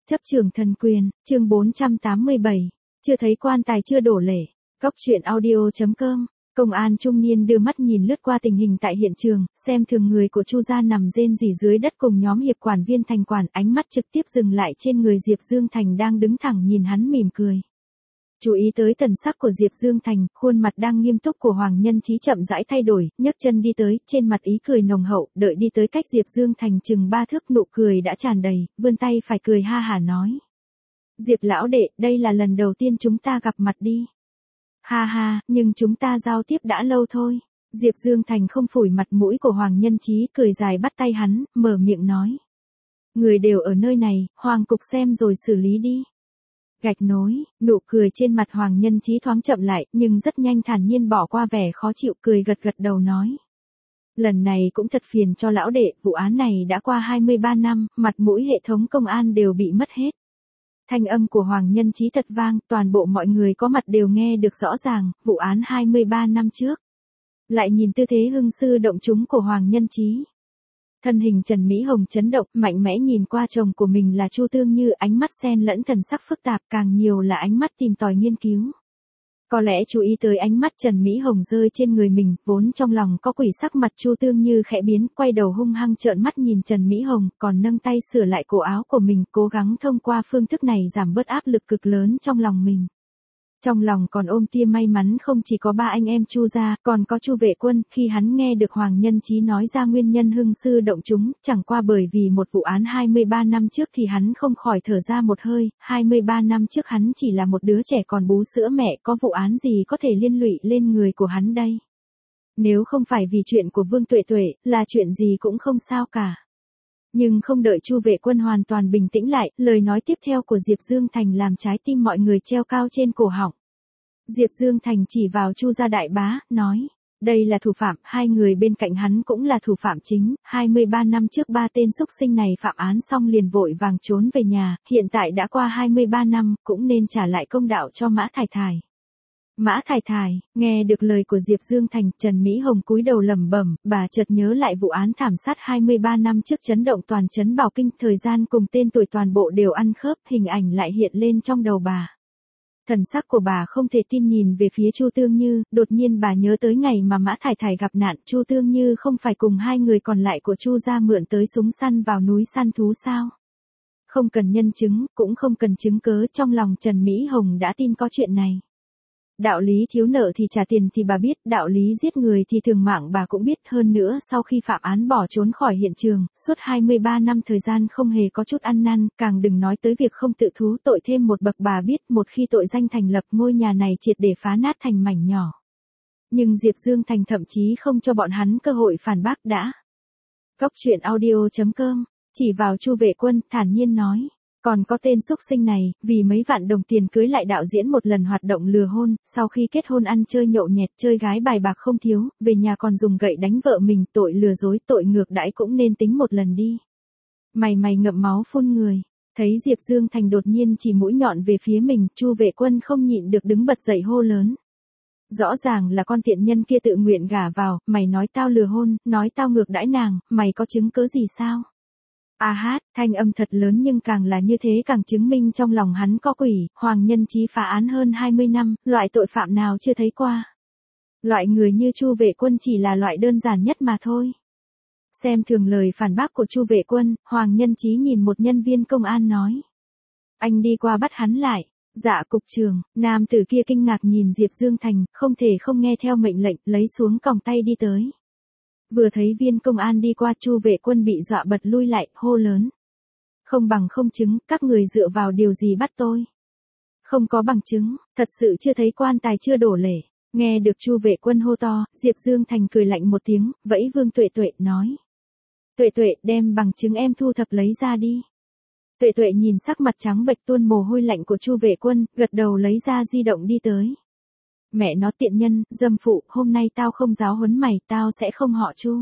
Chấp trường thần quyền, chương 487. Chưa thấy quan tài chưa đổ lệ. Góc truyện audio.com. Công an trung niên đưa mắt nhìn lướt qua tình hình tại hiện trường, xem thường người của Chu gia nằm rên rỉ dưới đất cùng nhóm hiệp quản viên thành quản, ánh mắt trực tiếp dừng lại trên người Diệp Dương Thành đang đứng thẳng nhìn hắn mỉm cười. Chú ý tới thần sắc của Diệp Dương Thành, khuôn mặt đang nghiêm túc của Hoàng Nhân Chí chậm rãi thay đổi, nhấc chân đi tới, trên mặt ý cười nồng hậu, đợi đi tới cách Diệp Dương Thành chừng 3 thước, nụ cười đã tràn đầy, vươn tay phải cười ha hả nói. Diệp lão đệ, đây là lần đầu tiên chúng ta gặp mặt đi. Ha ha, nhưng chúng ta giao tiếp đã lâu thôi. Diệp Dương Thành không phủi mặt mũi của Hoàng Nhân Chí, cười dài bắt tay hắn, mở miệng nói. Người đều ở nơi này, Hoàng cục xem rồi xử lý đi. Gạch nối, nụ cười trên mặt Hoàng Nhân Chí thoáng chậm lại, nhưng rất nhanh thản nhiên bỏ qua vẻ khó chịu, cười gật gật đầu nói. Lần này cũng thật phiền cho lão đệ, vụ án này đã qua 23 năm, mặt mũi hệ thống công an đều bị mất hết. Thanh âm của Hoàng Nhân Chí thật vang, toàn bộ mọi người có mặt đều nghe được rõ ràng, vụ án 23 năm trước. Lại nhìn tư thế hưng sư động chúng của Hoàng Nhân Chí. Thân hình Trần Mỹ Hồng chấn động, mạnh mẽ nhìn qua chồng của mình là Chu Tương Như, ánh mắt xen lẫn thần sắc phức tạp, càng nhiều là ánh mắt tìm tòi nghiên cứu. Có lẽ chú ý tới ánh mắt Trần Mỹ Hồng rơi trên người mình, vốn trong lòng có quỷ, sắc mặt Chu Tương Như khẽ biến, quay đầu hung hăng trợn mắt nhìn Trần Mỹ Hồng, còn nâng tay sửa lại cổ áo của mình, cố gắng thông qua phương thức này giảm bớt áp lực cực lớn trong lòng mình. Trong lòng còn ôm tia may mắn không chỉ có 3 anh em Chu gia, còn có Chu Vệ Quân, khi hắn nghe được Hoàng Nhân Chí nói ra nguyên nhân hưng sư động chúng, chẳng qua bởi vì một vụ án 23 năm trước thì hắn không khỏi thở ra một hơi, 23 năm trước hắn chỉ là một đứa trẻ còn bú sữa mẹ, có vụ án gì có thể liên lụy lên người của hắn đây. Nếu không phải vì chuyện của Vương Tuệ Tuệ, là chuyện gì cũng không sao cả. Nhưng không đợi Chu Vệ Quân hoàn toàn bình tĩnh lại, lời nói tiếp theo của Diệp Dương Thành làm trái tim mọi người treo cao trên cổ họng. Diệp Dương Thành chỉ vào Chu gia đại bá, nói, đây là thủ phạm, 2 người bên cạnh hắn cũng là thủ phạm chính, 23 năm trước 3 tên xúc sinh này phạm án xong liền vội vàng trốn về nhà, hiện tại đã qua 23 năm, cũng nên trả lại công đạo cho Mã Thải Thải. Mã Thải Thải, nghe được lời của Diệp Dương Thành, Trần Mỹ Hồng cúi đầu lẩm bẩm, bà chợt nhớ lại vụ án thảm sát 23 năm trước chấn động toàn trấn Bảo Kinh, thời gian cùng tên tuổi toàn bộ đều ăn khớp, hình ảnh lại hiện lên trong đầu bà. Thần sắc của bà không thể tin nhìn về phía Chu Tương Như, đột nhiên bà nhớ tới ngày mà Mã Thải Thải gặp nạn, Chu Tương Như không phải cùng 2 người còn lại của Chu gia mượn tới súng săn vào núi săn thú sao? Không cần nhân chứng, cũng không cần chứng cớ, trong lòng Trần Mỹ Hồng đã tin có chuyện này. Đạo lý thiếu nợ thì trả tiền thì bà biết, đạo lý giết người thì thường mạng bà cũng biết, hơn nữa sau khi phạm án bỏ trốn khỏi hiện trường, suốt 23 năm thời gian không hề có chút ăn năn, càng đừng nói tới việc không tự thú tội thêm một bậc, bà biết một khi tội danh thành lập, ngôi nhà này triệt để phá nát thành mảnh nhỏ. Nhưng Diệp Dương Thành thậm chí không cho bọn hắn cơ hội phản bác đã. Góc truyện audio.com, chỉ vào Chu Vệ Quân, thản nhiên nói. Còn có tên xúc sinh này, vì mấy vạn đồng tiền cưới lại đạo diễn một lần hoạt động lừa hôn, sau khi kết hôn ăn chơi nhậu nhẹt, chơi gái bài bạc không thiếu, về nhà còn dùng gậy đánh vợ mình, tội lừa dối, tội ngược đãi cũng nên tính một lần đi. Mày ngậm máu phun người. Thấy Diệp Dương Thành đột nhiên chỉ mũi nhọn về phía mình, Chu Vệ Quân không nhịn được đứng bật dậy hô lớn. Rõ ràng là con tiện nhân kia tự nguyện gả vào, mày nói tao lừa hôn, nói tao ngược đãi nàng, mày có chứng cớ gì sao? A hát, thanh âm thật lớn nhưng càng là như thế càng chứng minh trong lòng hắn có quỷ, Hoàng Nhân Chí phá án hơn 20 năm, loại tội phạm nào chưa thấy qua. Loại người như Chu Vệ Quân chỉ là loại đơn giản nhất mà thôi. Xem thường lời phản bác của Chu Vệ Quân, Hoàng Nhân Chí nhìn một nhân viên công an nói. Anh đi qua bắt hắn lại. Dạ cục trưởng, nam tử kia kinh ngạc nhìn Diệp Dương Thành, không thể không nghe theo mệnh lệnh, lấy xuống còng tay đi tới. Vừa thấy viên công an đi qua, Chu Vệ Quân bị dọa bật lui lại, hô lớn. Không bằng không chứng, các người dựa vào điều gì bắt tôi? Không có bằng chứng, thật sự chưa thấy quan tài chưa đổ lệ. Nghe được Chu Vệ Quân hô to, Diệp Dương Thành cười lạnh một tiếng, vẫy Vương Tuệ Tuệ, nói. Tuệ Tuệ, đem bằng chứng em thu thập lấy ra đi. Tuệ Tuệ nhìn sắc mặt trắng bệch tuôn mồ hôi lạnh của Chu Vệ Quân, gật đầu lấy ra di động đi tới. Mẹ nó tiện nhân, dâm phụ, hôm nay tao không giáo huấn mày, tao sẽ không họ Chu.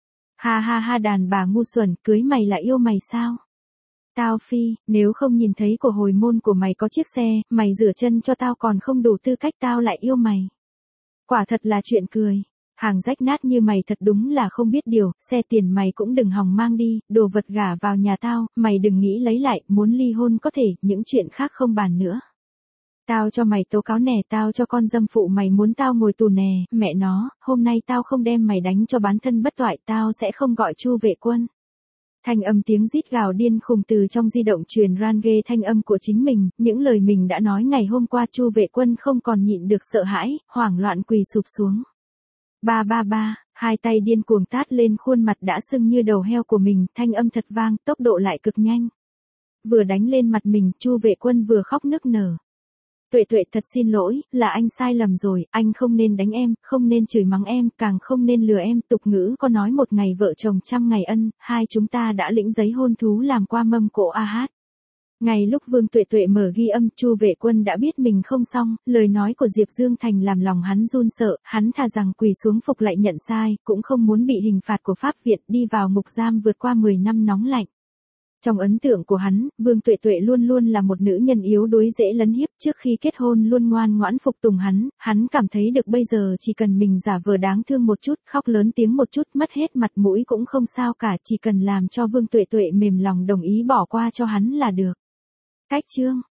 Ha ha ha, đàn bà ngu xuẩn, cưới mày là yêu mày sao? Tao phi, nếu không nhìn thấy của hồi môn của mày có chiếc xe, mày rửa chân cho tao còn không đủ tư cách, tao lại yêu mày. Quả thật là chuyện cười. Hàng rách nát như mày thật đúng là không biết điều, xe tiền mày cũng đừng hòng mang đi, đồ vật gả vào nhà tao, mày đừng nghĩ lấy lại, muốn ly hôn có thể, những chuyện khác không bàn nữa. Tao cho mày tố cáo nè, tao cho con dâm phụ mày muốn tao ngồi tù nè, mẹ nó, hôm nay tao không đem mày đánh cho bán thân bất toại, tao sẽ không gọi Chu vệ quân. Thanh âm tiếng rít gào điên khùng từ trong di động truyền ran ghê thanh âm của chính mình, những lời mình đã nói ngày hôm qua. Chu vệ quân không còn nhịn được sợ hãi, hoảng loạn quỳ sụp xuống. Ba ba ba, hai tay điên cuồng tát lên khuôn mặt đã sưng như đầu heo của mình, thanh âm thật vang, tốc độ lại cực nhanh. Vừa đánh lên mặt mình, Chu vệ quân vừa khóc nức nở. Tuệ Tuệ thật xin lỗi, là anh sai lầm rồi, anh không nên đánh em, không nên chửi mắng em, càng không nên lừa em. Tục ngữ có nói một ngày vợ chồng trăm ngày ân, hai chúng ta đã lĩnh giấy hôn thú làm qua mâm cỗ a hát. Ngay lúc Vương Tuệ Tuệ mở ghi âm, Chu vệ quân đã biết mình không xong, lời nói của Diệp Dương Thành làm lòng hắn run sợ, hắn thà rằng quỳ xuống phục lại nhận sai, cũng không muốn bị hình phạt của pháp viện đi vào ngục giam vượt qua 10 năm nóng lạnh. Trong ấn tượng của hắn, Vương Tuệ Tuệ luôn luôn là một nữ nhân yếu đuối dễ lấn hiếp, trước khi kết hôn luôn ngoan ngoãn phục tùng hắn cảm thấy được bây giờ chỉ cần mình giả vờ đáng thương một chút, khóc lớn tiếng một chút, mất hết mặt mũi cũng không sao cả, chỉ cần làm cho Vương Tuệ Tuệ mềm lòng đồng ý bỏ qua cho hắn là được. Cách chương